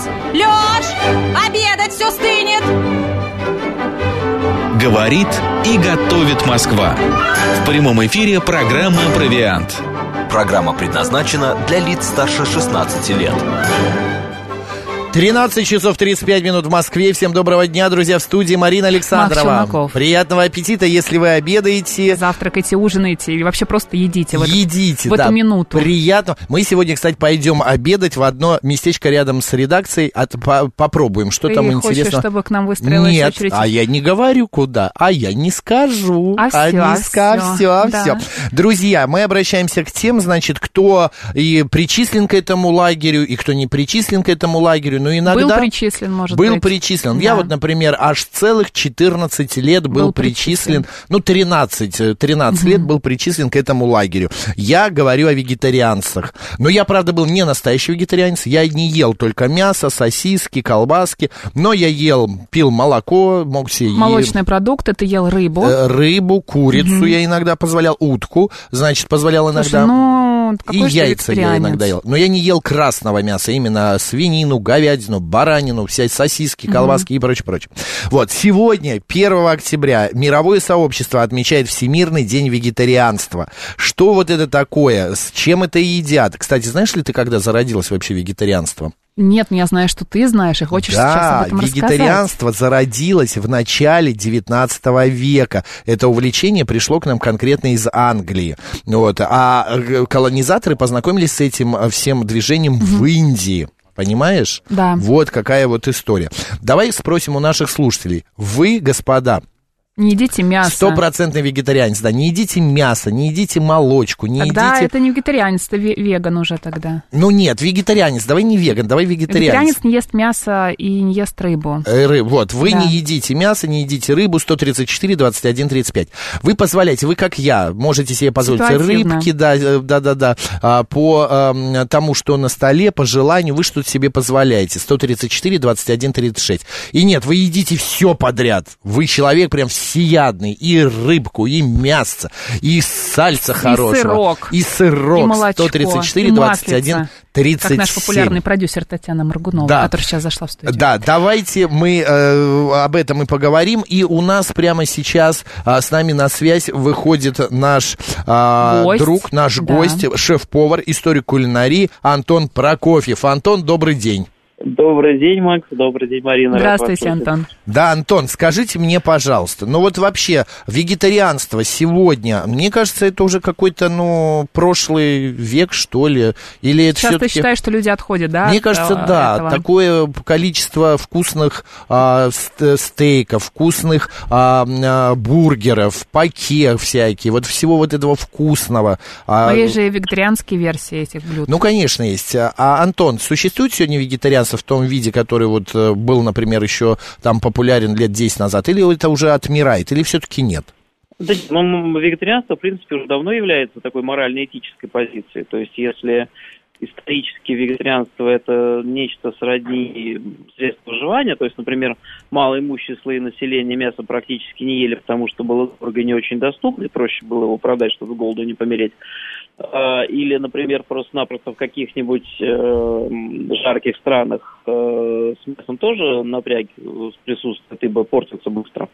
Лёш, обедать все стынет. Говорит и готовит Москва. В прямом эфире программа «Провиант». Программа предназначена для лиц старше 16 лет. 13 часов 35 минут в Москве. Всем доброго дня, друзья, в студии Марина Александрова. Приятного аппетита, если вы обедаете. Завтракайте, ужинаете или вообще просто едите в эту минуту. Приятно. Мы сегодня, кстати, пойдем обедать в одно местечко рядом с редакцией. Попробуем, что там интересно. Ты хочешь, чтобы к нам выстроилась очередь? Нет, я не говорю куда, я не скажу. Все. Друзья, мы обращаемся к тем, значит, кто и причислен к этому лагерю, и кто не причислен к этому лагерю. Но иногда был причислен, может быть. Был причислен. Да. Я вот, например, аж целых 14 лет был причислен. 13 лет был причислен к этому лагерю. Я говорю о вегетарианцах. Но я, правда, был не настоящий вегетарианец. Я не ел только мясо, сосиски, колбаски. Но я пил молоко, мог себе есть. Молочные продукты, ты ел рыбу. Рыбу, курицу я иногда позволял, утку, значит, позволял иногда. И яйца я иногда ел. Но я не ел красного мяса, именно свинину, говядину, баранину, все сосиски, колбаски и прочее. Вот, сегодня, 1 октября, мировое сообщество отмечает Всемирный день вегетарианства. Что вот это такое? С чем это едят? Кстати, знаешь ли ты, когда зародилось вообще вегетарианство? Нет, я знаю, что ты знаешь, и хочешь сейчас об этом рассказать. Да, вегетарианство зародилось в начале 19 века. Это увлечение пришло к нам конкретно из Англии. Вот. А колонизаторы познакомились с этим всем движением в Индии. Понимаешь? Да. Вот какая вот история. Давай спросим у наших слушателей. Вы, господа, не едите мясо. Стопроцентный вегетарианец, да. Не едите мясо, не едите молочку, не тогда едите... это не вегетарианец, это веган уже тогда. Нет, вегетарианец, давай не веган, давай вегетарианец. Вегетарианец не ест мясо и не ест рыбу. Вот, вы не едите мясо, не едите рыбу, 134, 21, 35. Вы позволяете, вы как я, можете себе позволить рыбки, да, по тому, что на столе, по желанию, вы что-то себе позволяете. 134, 21, 36. И нет, вы едите все подряд. Вы человек прям всеядный, и рыбку, и мясо, и сальса хорошего, и сырок, и молочко, 134, 21, 37. Как наш популярный продюсер Татьяна Моргунова, которая сейчас зашла в студию. Да, давайте мы об этом и поговорим, и у нас прямо сейчас с нами на связь выходит наш друг, наш гость, шеф-повар, историк кулинарии Антон Прокофьев. Антон, добрый день. Добрый день, Макс, добрый день, Марина. Здравствуйте, Антон. Да, Антон, скажите мне, пожалуйста, вот вообще вегетарианство сегодня, мне кажется, это уже какой-то, прошлый век, что ли, или это сейчас все-таки... ты считаешь, что люди отходят, да? Мне кажется, да, этого. Такое количество вкусных стейков, вкусных бургеров, паке всякие, вот всего вот этого вкусного. Но есть же и вегетарианские версии этих блюд. Конечно, есть. Антон, существует сегодня вегетарианство в том виде, который вот был, например, еще там популярен лет 10 назад, или это уже отмирает, или все-таки нет? Да, вегетарианство, в принципе, уже давно является такой морально-этической позицией. То есть, если исторически вегетарианство – это нечто сродни средств выживания, то есть, например, малоимущие слои населения мясо практически не ели, потому что было дорого и не очень доступно, и проще было его продать, чтобы с голоду не помереть. Или, например, просто-напросто в каких-нибудь жарких странах с мясом тоже напряг присутствует, ибо портится быстро.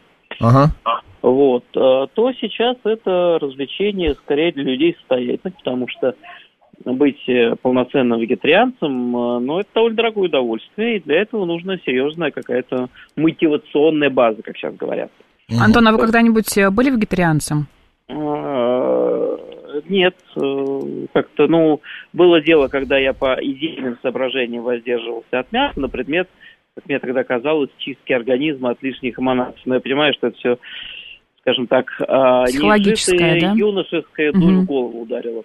Вот. То сейчас это развлечение скорее для людей состоятельных, потому что быть полноценным вегетарианцем, это довольно дорогое удовольствие, и для этого нужна серьезная какая-то мотивационная база, как сейчас говорят. Антон, а вы когда-нибудь были вегетарианцем? Нет, как-то, было дело, когда я по идейным соображениям воздерживался от мяса на предмет, как мне тогда казалось, чистки организма от лишних эманаций. Но я понимаю, что это все, скажем так, неизжитая юношеская дурь в голову ударила.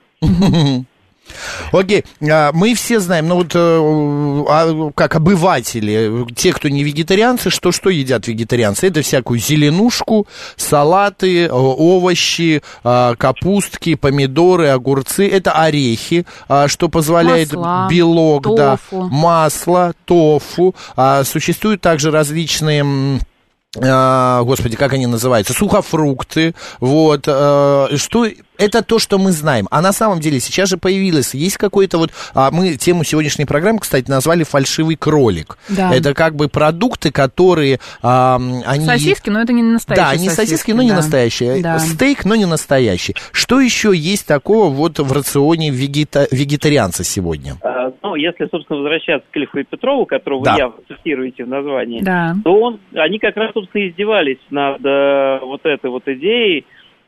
Окей, мы все знаем, как обыватели, те, кто не вегетарианцы, что едят вегетарианцы? Это всякую зеленушку, салаты, овощи, капустки, помидоры, огурцы, это орехи, что позволяет белок, тофу. Масло, тофу. Существуют также различные господи, как они называются, сухофрукты, вот, что это то, что мы знаем. А на самом деле сейчас же появилось, есть какой-то вот, мы тему сегодняшней программы, кстати, назвали «фальшивый кролик». Да. Это как бы продукты, которые, они... Сосиски, но это не настоящие. Да, они сосиски, но не настоящие. Да. Стейк, но не настоящий. Что еще есть такого вот в рационе вегетарианца сегодня? Ну, если, собственно, возвращаться к Ильфу и Петрову, которого вы явно цитируете в названии, то они как раз, собственно, издевались над вот этой вот идеей,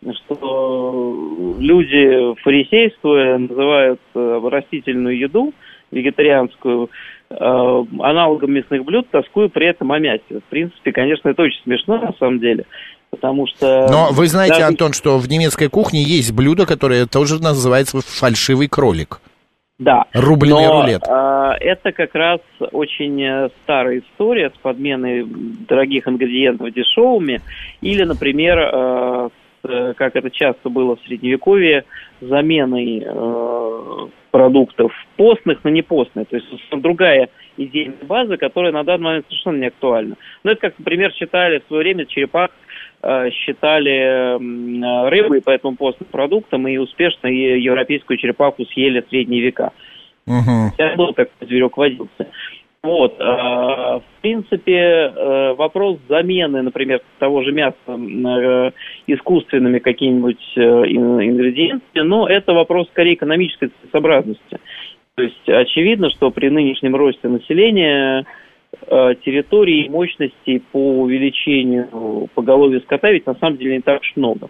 что люди, фарисействуя, называют растительную еду, вегетарианскую, аналогом мясных блюд, тоскуя при этом о мясе. В принципе, конечно, это очень смешно, на самом деле, потому что... Но вы знаете, Антон, что в немецкой кухне есть блюдо, которое тоже называется фальшивый кролик. Да, рубленый рулет. Это как раз очень старая история с подменой дорогих ингредиентов дешевыми, или, например, как это часто было в Средневековье, заменой продуктов постных на непостные. То есть другая идейная база, которая на данный момент совершенно не актуальна. Ну, это как, например, считали в свое время черепах, считали рыбой, поэтому постным продуктом, и успешно европейскую черепаху съели в средние века. Сейчас был такой зверек водился. Вот, в принципе, вопрос замены, например, того же мяса искусственными какими-нибудь ингредиентами, но это вопрос скорее экономической целесообразности. То есть очевидно, что при нынешнем росте населения территории и мощностей по увеличению поголовья скота ведь на самом деле не так уж много.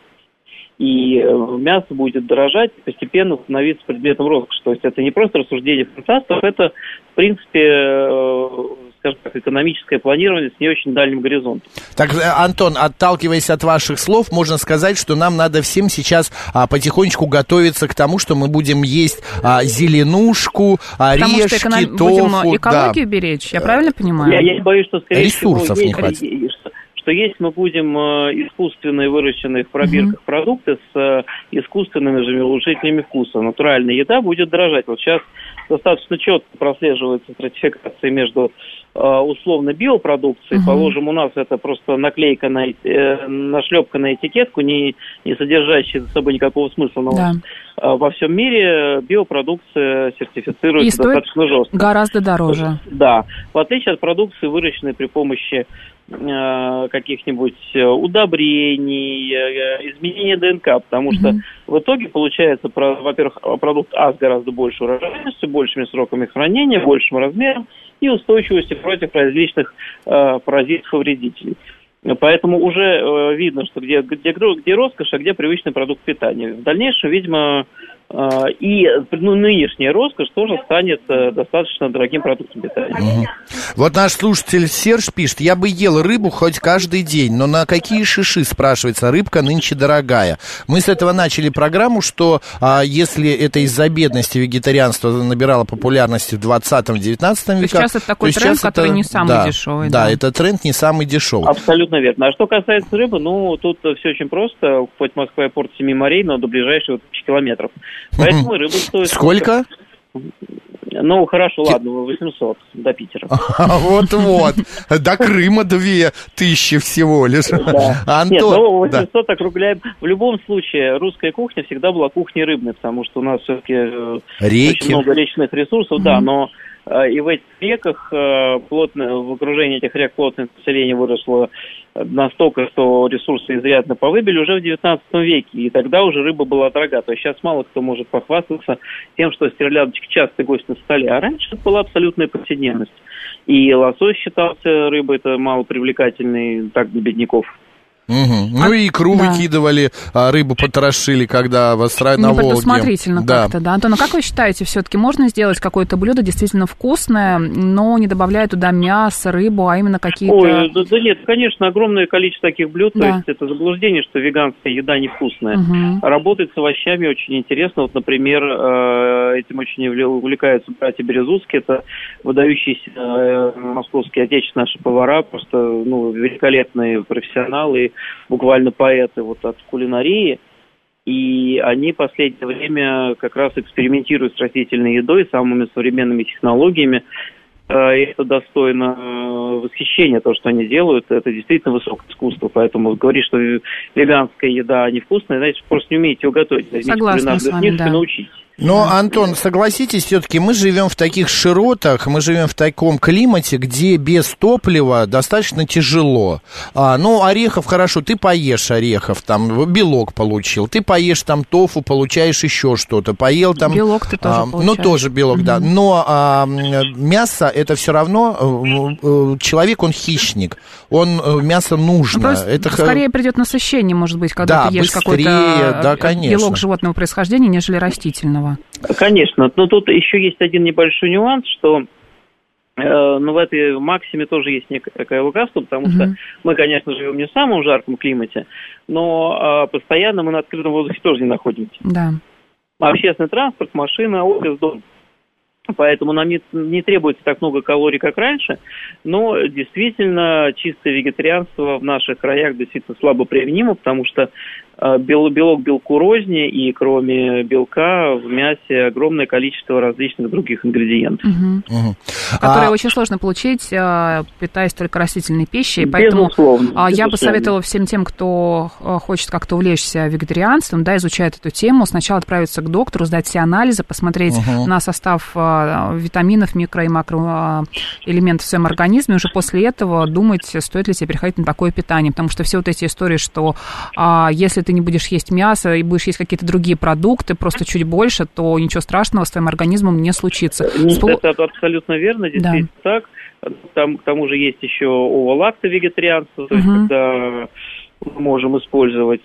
И мясо будет дорожать и постепенно становиться предметом роскоши. То есть это не просто рассуждение фантастов, это, в принципе, скажем так, экономическое планирование с не очень дальним горизонтом. Так, Антон, отталкиваясь от ваших слов, можно сказать, что нам надо всем сейчас потихонечку готовиться к тому, что мы будем есть зеленушку, орешки, тофу. Будем экологию беречь, я правильно понимаю? Я боюсь, что, скорее ресурсов всего, не хватит. Что если мы будем искусственно выращенные в пробирках продукты с искусственными же улучшителями вкуса, натуральная еда будет дорожать. Вот сейчас достаточно четко прослеживается стратификация между условно биопродукцией. Положим, у нас это просто наклейка, нашлепка на этикетку, не содержащая за собой никакого смысла. Но во всем мире биопродукция сертифицируется достаточно жестко. Гораздо дороже. Да. В отличие от продукции, выращенной при помощи каких-нибудь удобрений, изменения ДНК, потому что в итоге получается, во-первых, продукт с гораздо большей урожайностью, большими сроками хранения, большим размером и устойчивостью против различных паразитов и вредителей. Поэтому уже видно, что где роскошь, а где привычный продукт питания. В дальнейшем, видимо, и нынешняя роскошь тоже станет достаточно дорогим продуктом питания. Вот наш слушатель Серж пишет: я бы ел рыбу хоть каждый день, но на какие шиши, спрашивается, рыбка нынче дорогая. Мы с этого начали программу, что если это из-за бедности вегетарианство набирало популярности в 20-19 веках... Сейчас это такой тренд, который не самый дешевый. Да, это тренд не самый дешевый. Абсолютно верно. А что касается рыбы, тут все очень просто. Хоть Москва и порт 7 морей, но до ближайших 1000 километров. Поэтому рыба стоит... Сколько? Ну, хорошо, ладно, 800 до Питера. Вот-вот. До Крыма 2000 всего лишь. Нет, 800 округляем. В любом случае, русская кухня всегда была кухней рыбной, потому что у нас все-таки очень много речных ресурсов, да, но и в этих реках в окружении этих рек плотное население выросло настолько, что ресурсы изрядно повыбили уже в 19 веке, и тогда уже рыба была дорога. То есть сейчас мало кто может похвастаться тем, что стерлядочка частый гость на столе, а раньше это была абсолютная повседневность. И лосось считался рыбой, это малопривлекательный, так, для бедняков. Ну и икру выкидывали, рыбу потрошили, когда на Волге. Непредусмотрительно как-то, да. Антон, а как вы считаете, все-таки можно сделать какое-то блюдо действительно вкусное, но не добавляя туда мясо, рыбу, а именно какие-то... Ой, да нет, конечно, огромное количество таких блюд, то есть это заблуждение, что веганская еда невкусная. Работать с овощами очень интересно. Вот, например, этим очень увлекаются братья Березутские, это выдающиеся московские отечественные наши повара, просто великолепные профессионалы, буквально поэты от кулинарии, и они в последнее время как раз экспериментируют с растительной едой, самыми современными технологиями. это достойно восхищения, то, что они делают, это действительно высокое искусство, поэтому говорить, что веганская еда невкусная, значит, просто не умеете ее готовить. Согласна с вами, да. Научитесь. Но, Антон, согласитесь, все-таки мы живем в таких широтах, мы живем в таком климате, где без топлива достаточно тяжело. Орехов, хорошо, ты поешь орехов, там, белок получил, ты поешь там тофу, получаешь еще что-то, поел там... Белок ты тоже получаешь. Тоже белок, да. Но мясо, это все равно, человек, он хищник, мясо нужно. Скорее придет насыщение, может быть, когда ты ешь какой-то белок животного происхождения, нежели растительного. Конечно, но тут еще есть один небольшой нюанс, что в этой максиме тоже есть некое лукавство, потому что мы, конечно, живем не в самом жарком климате, но постоянно мы на открытом воздухе тоже не находимся. Да. Общественный транспорт, машина, офис, дом. Поэтому нам не требуется так много калорий, как раньше, но действительно чистое вегетарианство в наших краях действительно слабо применимо, потому что белок белку рознь, и кроме белка в мясе огромное количество различных других ингредиентов. Которые очень сложно получить, питаясь только растительной пищей. Поэтому я бы советовала всем тем, кто хочет как-то увлечься вегетарианством, изучать эту тему, сначала отправиться к доктору, сдать все анализы, посмотреть на состав витаминов, микро- и макроэлементов в своем организме, уже после этого думать, стоит ли тебе переходить на такое питание. Потому что все вот эти истории, что если ты не будешь есть мясо и будешь есть какие-то другие продукты, просто чуть больше, то ничего страшного с твоим организмом не случится. Это абсолютно верно, действительно так. Там, к тому же есть еще ово-лакто-вегетарианство, то есть когда мы можем использовать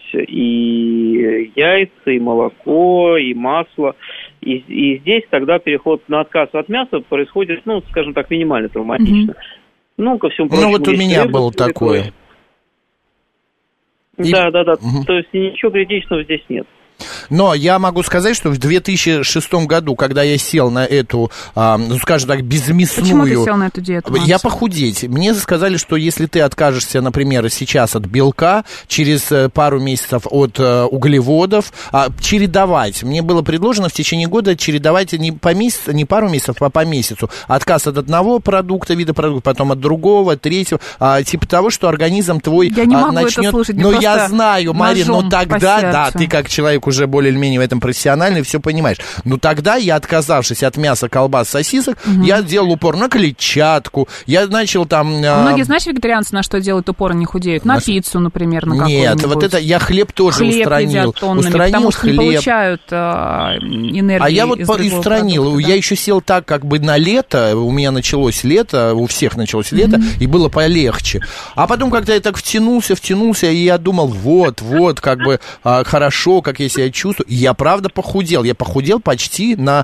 и яйца, и молоко, и масло. И здесь тогда переход на отказ от мяса происходит, скажем так, минимально травматично. Ко всему прочему, вот у меня было такое. Да. То есть ничего критичного здесь нет. Но я могу сказать, что в 2006 году, когда я сел на эту, скажем так, безмясную... Почему ты сел на эту диету, Макс? Я похудеть. Мне сказали, что если ты откажешься, например, сейчас от белка, через пару месяцев от углеводов, чередовать. Мне было предложено в течение года чередовать не пару месяцев, а по месяцу. Отказ от одного вида продукта, потом от другого, третьего. Типа того, что организм твой начнет... Я не могу это слушать, Но я знаю, Марин, но тогда, ты как человек уже более-менее в этом профессиональный, все понимаешь. Но тогда я, отказавшись от мяса, колбас, сосисок, я делал упор на клетчатку, я начал там... Многие, знаешь, вегетарианцы на что делают упор, не худеют? На пиццу, например, на какую-нибудь. Нет, вот это я хлеб тоже устранил. Потому что не получают энергии. А я вот устранил. Я еще сел так, как бы на лето, у меня началось лето, у всех началось лето, и было полегче. А потом, когда я так втянулся, и я думал, вот, как бы хорошо, как я себя чувствую. И я правда похудел. Я похудел почти в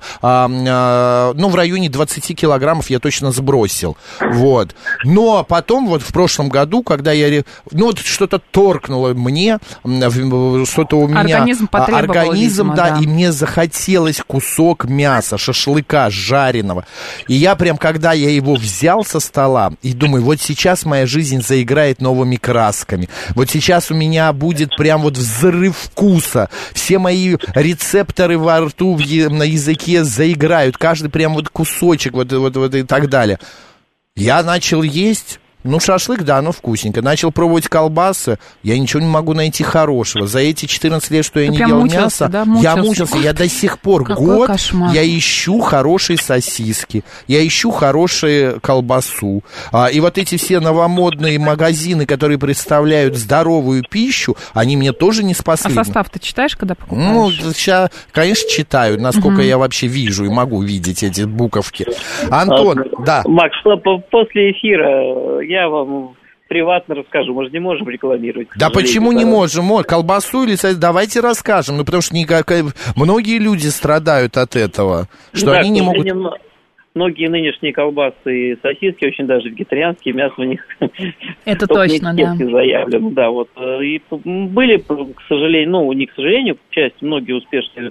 районе 20 килограммов я точно сбросил. Вот. Но потом, вот в прошлом году, когда я... что-то торкнуло мне, что-то у меня... Организм, видимо, и мне захотелось кусок мяса, шашлыка жареного. И я прям, когда я его взял со стола, и думаю, вот сейчас моя жизнь заиграет новыми красками. Вот сейчас у меня будет прям вот взрыв вкуса. Все мои рецепторы во рту, на языке заиграют. Каждый прям вот кусочек, вот и так далее. Я начал есть. Шашлык, да, оно вкусненько. Начал пробовать колбасы, я ничего не могу найти хорошего. За эти 14 лет, что я не ел мясо, я мучился. Я до сих пор год, я ищу хорошие сосиски, я ищу хорошую колбасу. И вот эти все новомодные магазины, которые представляют здоровую пищу, они мне тоже не спасли. А состав ты читаешь, когда покупаешь? Сейчас, конечно, читаю, насколько я вообще вижу и могу видеть эти буковки. Антон, да. Макс, после эфира я вам приватно расскажу. Мы же не можем рекламировать. Да почему не можем? Колбасу или давайте расскажем. Потому что многие люди страдают от этого. Что они не могут... Многие нынешние колбасы и сосиски очень даже вегетарианские, мясо у них... Это точно, да. Заявлено, да. Вот. И были, к сожалению, не к сожалению, к счастью, многие успешные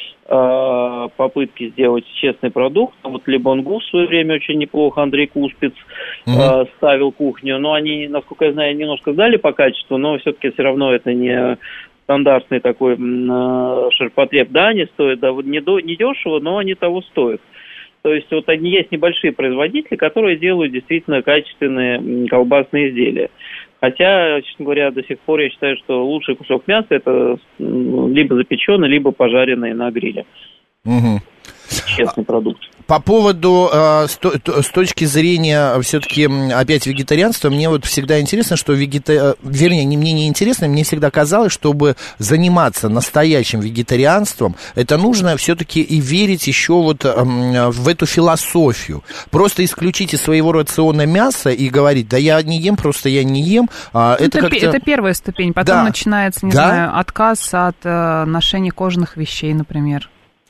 попытки сделать честный продукт. Вот Лебонгу в свое время очень неплохо Андрей Куспиц ставил кухню, но они, насколько я знаю, немножко сдали по качеству, но все-таки все равно это не стандартный такой ширпотреб. Да, они стоят не дешево, но они того стоят. То есть вот есть небольшие производители, которые делают действительно качественные колбасные изделия. Хотя, честно говоря, до сих пор я считаю, что лучший кусок мяса – это либо запеченный, либо пожаренный на гриле. Угу. Честный продукт. По поводу, с точки зрения, все-таки, опять, вегетарианства, мне вот всегда интересно, что вернее, мне не интересно, мне всегда казалось, чтобы заниматься настоящим вегетарианством, это нужно все-таки и верить еще вот в эту философию. Просто исключить из своего рациона мясо и говорить, да я не ем, просто я не ем. Это первая ступень, потом начинается, не знаю, отказ от ношения кожаных вещей, например.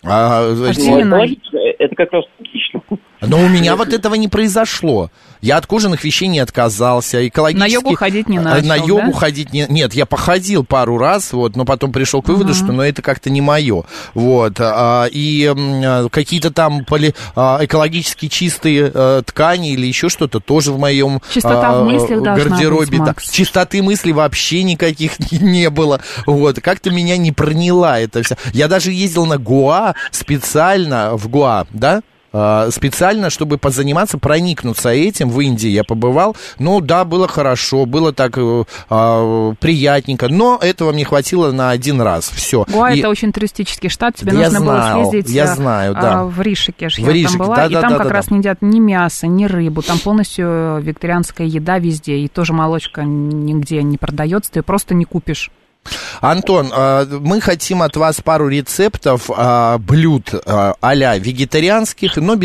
Это как раз логично. Но у меня вот этого не произошло. Я от кожаных вещей не отказался. Экологически... На йогу ходить не начал, На йогу ходить не... Нет, я походил пару раз, вот, но потом пришел к выводу, что это как-то не мое. Вот. И какие-то там экологически чистые ткани или еще что-то тоже в моем гардеробе. Да. Чистоты мыслей вообще никаких не было. Вот. Как-то меня не проняла это все. Я даже ездил на Гоа специально, в Гоа, да? Специально, чтобы позаниматься, проникнуться этим. В Индии я побывал. Ну, да, было хорошо, было так приятненько, но этого мне хватило на один раз. Все. Гоа это очень туристический штат, тебе нужно было съездить в Ришикеш. Я там была, и там как раз не едят ни мясо, ни рыбу. Там полностью вегетарианская еда везде. И тоже молочка нигде не продается, ты просто не купишь. Антон, мы хотим от вас пару рецептов блюд а-ля вегетарианских, но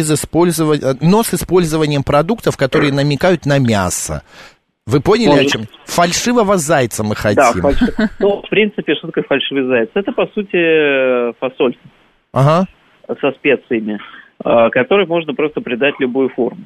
с использованием продуктов, которые намекают на мясо. Вы поняли, о чем? Фальшивого зайца мы хотим. Да, в принципе, что такое фальшивый заяц? Это, по сути, фасоль со специями, которой можно просто придать любую форму.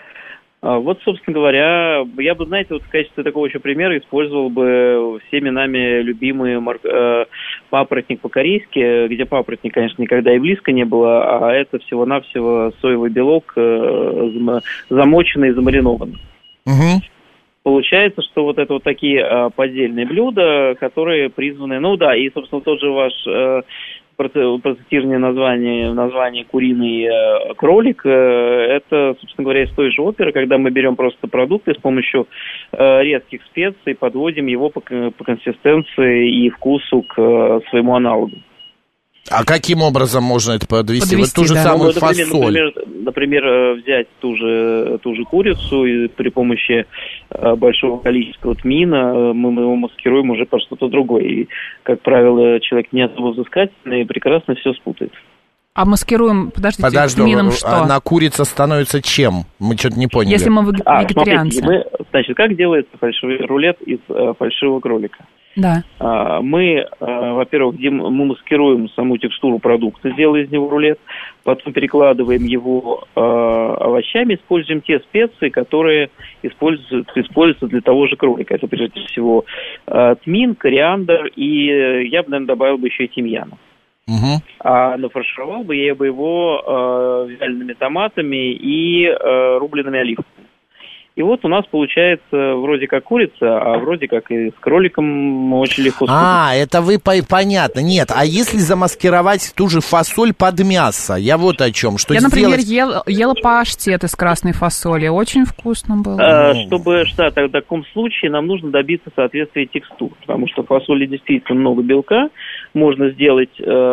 Вот, собственно говоря, я бы, знаете, вот в качестве такого еще примера использовал бы всеми нами любимый папоротник по-корейски, где папоротник, конечно, никогда и близко не было, а это всего-навсего соевый белок, замоченный и замаринованный. Угу. Получается, что вот это вот такие поддельные блюда, которые призваны... Ну да, и, собственно, тот же ваш... процитирование название «Куриный кролик» это, собственно говоря, из той же оперы, когда мы берем просто продукты с помощью редких специй, подводим его по консистенции и вкусу к своему аналогу. А каким образом можно это подвести? Вот ту же самую фасоль. Например, взять ту же курицу и при помощи большого количества тмина мы его маскируем уже под что-то другое. И, как правило, человек не особо взыскательный и прекрасно все спутает. А маскируем, подождите, тмином что? На курица становится чем? Мы что-то не поняли. Если мы вегетарианцы. Смотрите, значит, как делается фальшивый рулет из фальшивого кролика? Да. Мы, во-первых, мы маскируем саму текстуру продукта, делая из него рулет, потом перекладываем его овощами, используем те специи, которые используются для того же кролика. Это, прежде всего, тмин, кориандр и я бы, наверное, добавил бы еще и тимьяна. Угу. А нафаршировал бы я бы его вялеными томатами и рубленными оливками. И вот у нас получается вроде как курица, а вроде как и с кроликом очень легко. Это вы понятно. Нет, а если замаскировать ту же фасоль под мясо? Я вот о чем. Что я, например, ела паштет из красной фасоли. Очень вкусно было. Чтобы в таком случае нам нужно добиться соответствия текстур. Потому что в фасоли действительно много белка. Можно сделать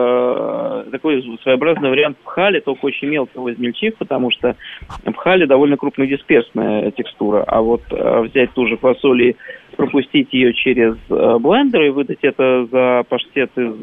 такой своеобразный вариант пхали, только очень мелко его измельчив, потому что пхали довольно крупнодисперсная текстура. А вот взять ту же фасоль и пропустить ее через блендер и выдать это за паштет из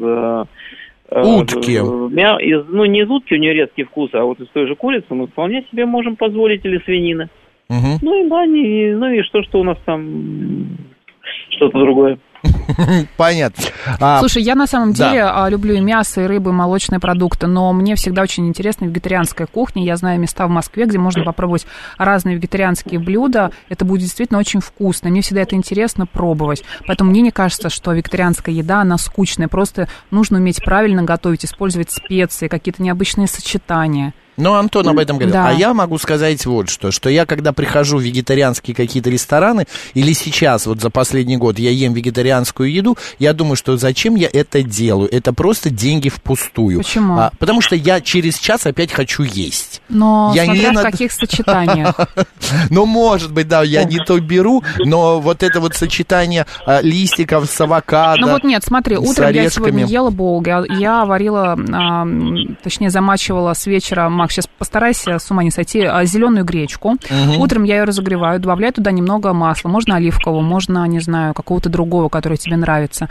утки. Не из утки, у нее резкий вкус, а вот из той же курицы мы вполне себе можем позволить, или свинины. Угу. Ну и что у нас там что-то другое. Понятно. Слушай, я на самом деле люблю и мясо, и рыбу, и молочные продукты, но мне всегда очень интересна вегетарианская кухня. Я знаю места в Москве, где можно попробовать разные вегетарианские блюда. Это будет действительно очень вкусно. Мне всегда это интересно пробовать. Поэтому мне не кажется, что вегетарианская еда, она скучная. Просто нужно уметь правильно готовить, использовать специи, какие-то необычные сочетания. Но Антон об этом говорил. Да. А я могу сказать вот что я когда прихожу в вегетарианские какие-то рестораны, или сейчас, вот за последний год я ем вегетарианскую еду, я думаю, что зачем я это делаю? Это просто деньги впустую. Почему? Потому что я через час опять хочу есть. Но я смотря в каких сочетаниях. Ну, может быть, да, я не то беру, но вот это вот сочетание листиков с авокадо. Ну вот нет, смотри, утром я сегодня ела булгур, я варила, точнее замачивала с вечера, Макс, сейчас постарайся с ума не сойти, зеленую гречку. Утром я ее разогреваю, добавляю туда немного масла, можно оливкового, можно, не знаю, какого-то другого, который тебе нравится.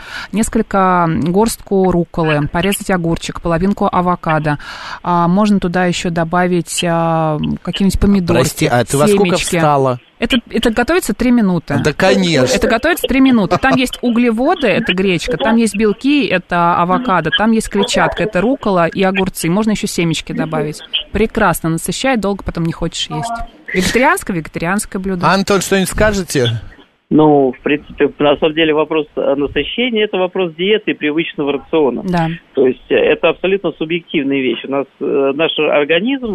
Горстку рукколы, порезать огурчик, половинку авокадо. Можно туда еще добавить какие-нибудь помидорки. Прости, а ты во сколько встала? Это готовится 3 минуты. Да, конечно. Это готовится 3 минуты. Там есть углеводы, это гречка, там есть белки, это авокадо, там есть клетчатка, это руккола и огурцы. Можно еще семечки добавить. Прекрасно, насыщает, долго потом не хочешь есть. Вегетарианское блюдо. Антон, что-нибудь скажете? Ну, в принципе, на самом деле вопрос насыщения – это вопрос диеты и привычного рациона. Да. То есть это абсолютно субъективная вещь. У нас наш организм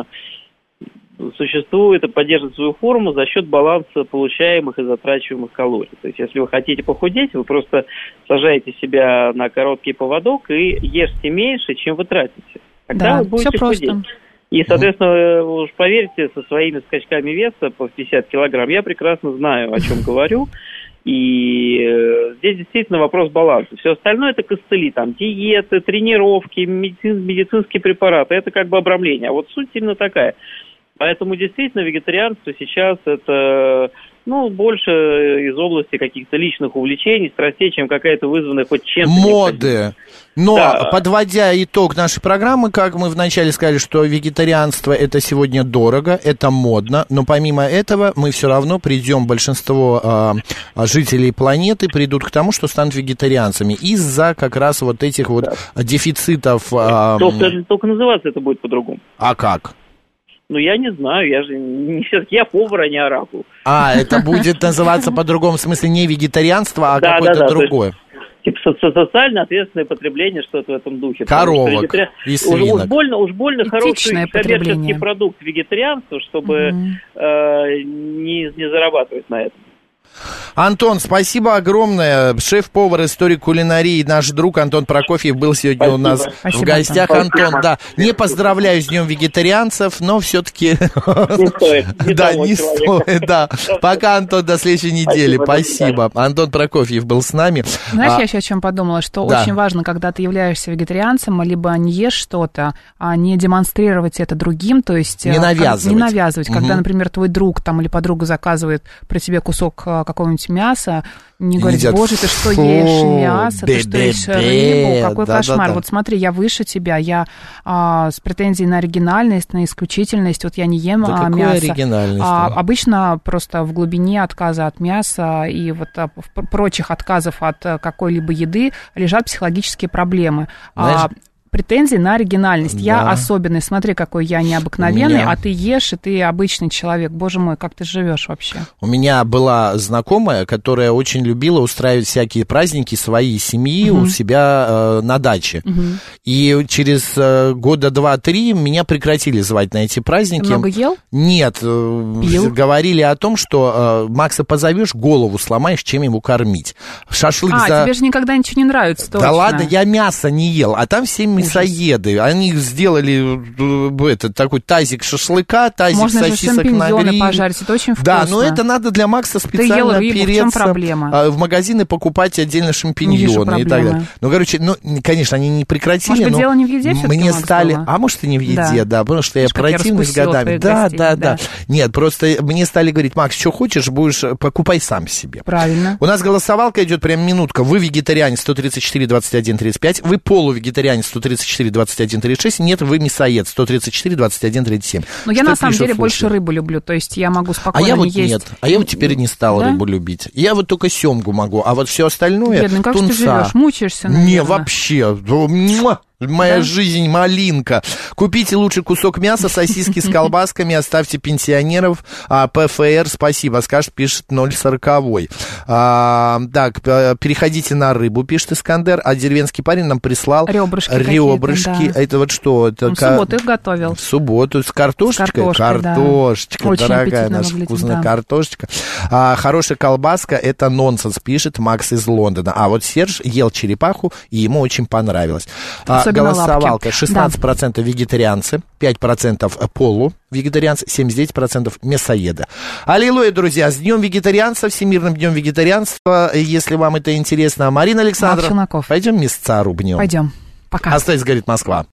существует и поддерживает свою форму за счет баланса получаемых и затрачиваемых калорий. То есть если вы хотите похудеть, вы просто сажаете себя на короткий поводок и ешьте меньше, чем вы тратите. Тогда вы будете худеть. И, соответственно, уж поверьте, со своими скачками веса по 50 килограмм я прекрасно знаю, о чем говорю. И здесь действительно вопрос баланса. Все остальное это костыли, там, диеты, тренировки, медицинские препараты. Это как бы обрамление. А вот суть именно такая. Поэтому действительно вегетарианство сейчас это, больше из области каких-то личных увлечений, страстей, чем какая-то вызванная хоть чем-то. Моды. Но, подводя итог нашей программы, как мы вначале сказали, что вегетарианство это сегодня дорого, это модно, но помимо этого мы все равно придем, большинство жителей планеты придут к тому, что станут вегетарианцами из-за как раз вот этих вот дефицитов. Только называться это будет по-другому. А как? Я не знаю, я повар, а не оракул. Это будет называться по-другому, в смысле не вегетарианство, а какое-то другое. Типа социально ответственное потребление, что-то в этом духе. Коровок и свинок. Уж больно хороший коммерческий продукт вегетарианства, чтобы не зарабатывать на этом. Антон, спасибо огромное. Шеф-повар, историк кулинарии, наш друг Антон Прокофьев был сегодня у нас в гостях. Антон, не поздравляю с Днем вегетарианцев, но все-таки... Не стоит. Пока, Антон, до следующей недели. Спасибо. Антон Прокофьев был с нами. Знаешь, я еще о чем подумала, что очень важно, когда ты являешься вегетарианцем, либо не ешь что-то, а не демонстрировать это другим, то есть... Не навязывать. Когда, например, твой друг или подруга заказывает при тебе кусок какого-нибудь мяса, не говорить, боже, ты что ешь мясо, ты что ешь рыбу, какой кошмар. Вот смотри, я выше тебя, я с претензией на оригинальность, на исключительность, вот я не ем мясо. Обычно просто в глубине отказа от мяса и вот прочих отказов от какой-либо еды лежат психологические проблемы. Претензии на оригинальность. Да. Я особенный, смотри, какой я необыкновенный, а ты ешь, и ты обычный человек. Боже мой, как ты живешь вообще? У меня была знакомая, которая очень любила устраивать всякие праздники своей семьи у себя на даче. И через года 2-3 меня прекратили звать на эти праздники. Ты много ел? Нет. Пил? Говорили о том, что Макса позовешь, голову сломаешь, чем ему кормить. Шашлык тебе же никогда ничего не нравится, точно. Да ладно, я мясо не ел, а там все мясоеды. Они сделали такой тазик шашлыка, тазик можно сосисок на гриле. Можно шампиньоны пожарить, это очень вкусно. Да, но это надо для Макса специально ты ел рыбу, переться, в чем проблема? В магазины покупать отдельно шампиньоны и так далее. Конечно, они не прекратили. Может быть, дело не в еде все-таки, мне стали... А может, и не в еде, да, потому что я противный с годами. Да. Нет, просто мне стали говорить, Макс, что хочешь, будешь, покупай сам себе. Правильно. У нас голосовалка идет прям минутка. Вы вегетарианец 134 21 35, вы полувегетарианец 134 21 36, нет, вы мясоед 134 21 37. Но я на самом деле больше рыбу люблю, то есть я могу спокойно не есть. Нет, а я вот теперь не стал рыбу любить. Я вот только семгу могу, а вот все остальное... Бедный, как тунца. ты живешь? Мучаешься, наверное. Не, вообще. Моя жизнь малинка. Купите лучше кусок мяса, сосиски с колбасками, оставьте пенсионеров. ПФР, спасибо, скажет, пишет 040. Так, переходите на рыбу, пишет Искандер. А деревенский парень нам прислал ребрышки. Да. Это вот что? Это в субботу их готовил. В субботу с картошечкой? Картошечка, да. Дорогая наша вкусная картошечка. Хорошая колбаска, это нонсенс, пишет Макс из Лондона. А вот Серж ел черепаху, и ему очень понравилось. Голосовалка. 16% вегетарианцы, 5% полувегетарианцы, 79% мясоеды. Аллилуйя, друзья, с Днем вегетарианства, Всемирным днем вегетарианства. Если вам это интересно, Марина Александровна, пойдем мясца рубнем. Пойдем. Пока. Остается, говорит Москва.